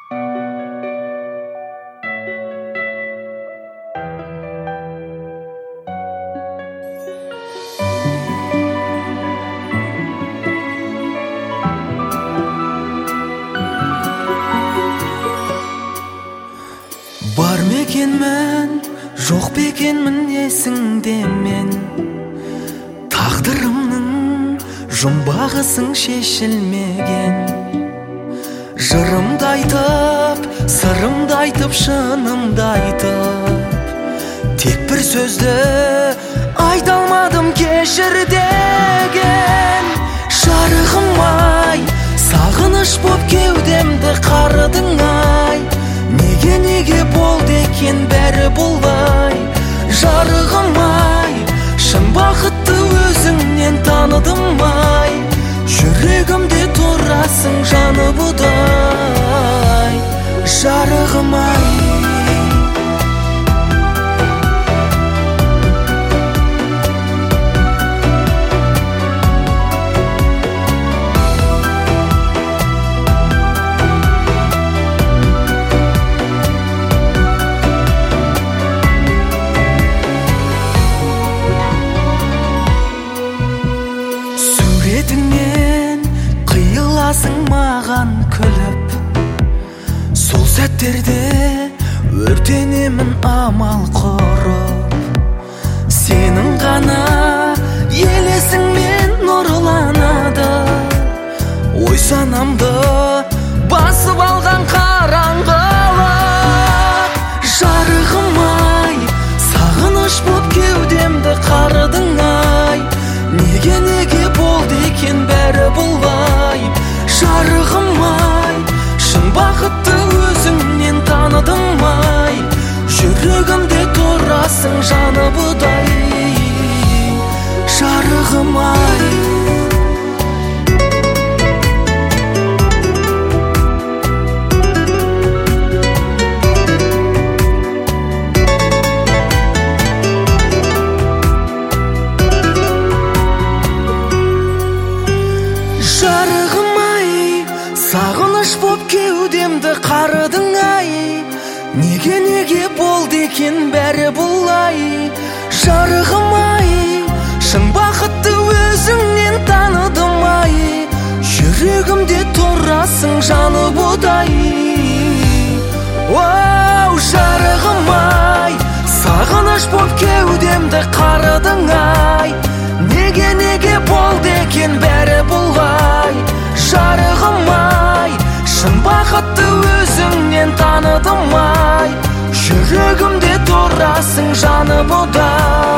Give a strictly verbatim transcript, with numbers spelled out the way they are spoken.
Бар мекенмін, жоқ бекенмін есіңде мен. Тағдырымның жұмбағысың шешілмеген. Жырымды айтып, сырымды айтып, шынымды айтып, тек бір сөзді айта алмадым кешір деген. Жарығым ай, сағыныш боп кеудемді қарыдың ай. Неге неге болды екен бәрі бұлай. Жарығым ай, шын бақытты өзіңнен таныдым ай. Жүрегімде тұрасың жаны бұдай. Жарығым ай. Суретіңнен қиыласың маған күліп, сол сәттерде өртенемін амал құрып. Сенің ғана елесіңмен нұрланады ой санамды басып алған қараңғылық. Жарығым ай, сағыныш боп кеудемді қарыдың ай. Неге неге болды екен бәрі бұлай. Жарығым ай, шын бақытты өзіңнен таныдым ай. Жүрегімде тұрасың жаны бұдай. Жарығым ай. Жарығым ай, сағыныш боп кеудемді қарыдың ай. Неге неге болды екен бәрі бұлай. Жарығым ай, шын бақытты өзіңнен таныдым ай. Жүрегімде тұрасың жаны бұдай. Оу, жарығым ай, сағыныш боп кеудемді қарыдың ай. Неге неге болды екен бәрі бұлай. Жарығым ай, шын бақытты өзіңнен таныдым ай. Жүрегімде тұрасың жаны бұдай.